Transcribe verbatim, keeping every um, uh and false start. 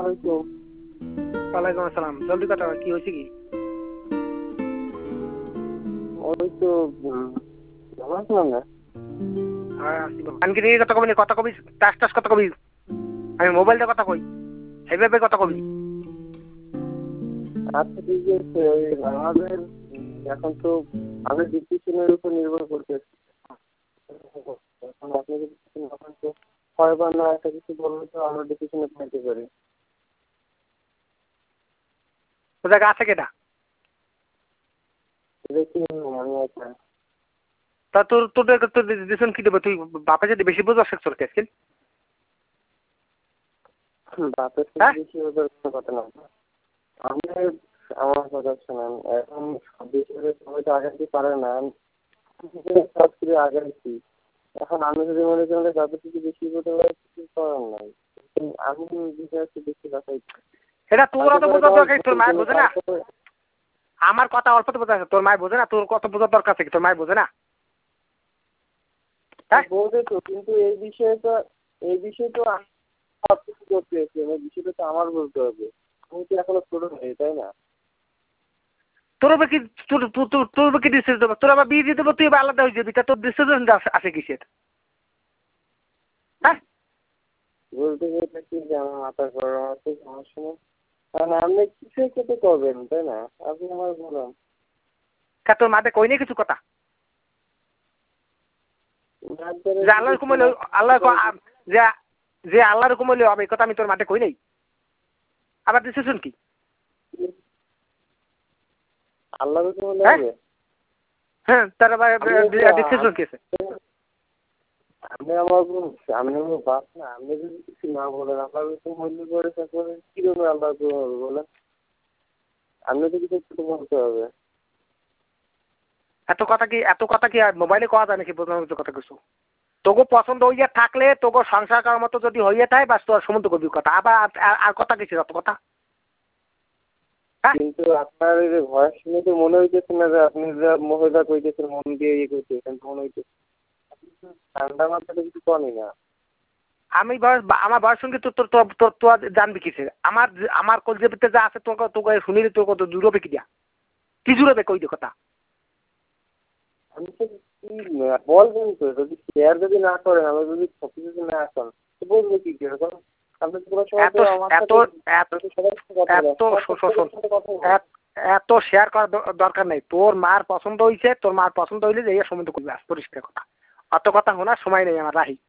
আলাইকুম। ওয়ালাইকুম আসসালাম। জলদি কথা কি হয়েছে কি? ওই তো ভালো আছিলাম না। হ্যাঁ আসি আনকি নিয়ে কথা কবি কথা কবি টাস টাস কথা কবি। আমি মোবাইলটা কথা কই সেইভাবে কথা কবি। আচ্ছা ঠিক আছে, ওই আমাদের এখন তো আমাদের ডিসিশনের উপর নির্ভর করছে। এখন আপনি যদি এখন তো ছয়বার না একটা কিছু বললে তো আমরা ডিসিশনে পৌঁছতে পারি। তো জায়গা আছে কেটা? দেখি আমি একটা তা তোর তোর তোর ডিসিশন কি দেবে? তুই বাপে যদি বেশি বুঝ অসুখ তোর কেস বাপের হ্যাঁ বেশি ওদের কোনো কথা না। আমি আমার কথা শোনেন, এখন সব বিষয়ে সবাই তো আগাতে পারে না। সব কিছু আগাইছি, এখন আমি যদি মনে করি তাদের থেকে বেশি করতে পারি কিছু করার নাই। আমি বিষয় হচ্ছে বেশি কথাই এটা তোর অত বোঝার দরকার, তোর মায়ের বোঝে না। আমার কথা অল্প তো বোঝা, তোর মায়ের বোঝে না। তোর কত বোঝার দরকার আছে, তোর মায়ের বোঝে না। বোঝে তো, কিন্তু এই বিষয়ে তো এই বিষয়ে তো সব কিছু করতে হচ্ছে, এই বিষয়টা তো আমার বলতে হবে। আমি তো এখনো ছোট নেই, তাই না? তোর কি তোর তোর কি ডিসিশন দেবো? তোর আবার বিয়ে দিয়ে দেবো, তুই এবার আলাদা হয়ে যাবি। তা তোর ডিসিশন আছে কিসের? হ্যাঁ বলতে গেলে কি যে আমার মাথা গরম আছে, সমস্যা নেই। কারণ আপনি কিছু খেতে করবেন, তাই না? আপনি আমার বলুন। তোর মাঠে কই নেই কিছু কথা যে আল্লাহর হুকুম হইলে আল্লাহ যে যে আল্লাহর হুকুম হইলে হবে, এই কথা আমি তোর মাঠে কই নাই। আবার ডিসিশন কি? আল্লাহর হুকুম হলে হবে? হ্যাঁ তার আবার ডিসিশন কি আছে? আমি আমার আমি আমার বাপ না, আপনি যদি কিছু না বলেন আল্লাহর হুকুম হইলে পরে তারপরে কিভাবে আল্লাহর হুকুম হবে বলেন? আপনি তো কিছু একটু বলতে হবে। এত কথা কি এত কথা কি আর মোবাইলে কওয়া যায় নাকি? বোঝানোর কথা কিছু তোকে পছন্দ হইয়া থাকলে তোকে সংসার করার মতো যদি হইয়া থাকে, বাস তোর সমুদ্র করবি কথা। আবার আর কথা কিছু অত কথা। কিন্তু আপনার এই যে ভয়েস শুনে তো মনে হইতেছে না যে আপনি যা মহিলা কইতেছেন মন দিয়ে ইয়ে করতেছেন, মনে হইতেছে ঠান্ডা মাথাটা কিছু কমই না। আমি বয়স আমার বয়স সঙ্গে তোর তোর তোর তোর জানবি কিসে? আমার আমার কলজের ভিতরে যা আছে তোকে তোকে শুনিলে তোর কত জুড়বে কি দিয়া কি জুড়বে কই দে কথা। আমি তো কি বলবেন তো, যদি শেয়ার যদি না করেন, আমি যদি সত্যি যদি না আসেন তো বলবো কি কিরকম? আপনি পুরো সময় এত এত এত এত শেয়ার করার দরকার নেই। তোর মার পছন্দ হয়েছে, তোর মার পছন্দ হইলে যে সমুদ্র করবি, পরিষ্কার কথা। অত কথা শোনার সময় নেই আমার, রাহি।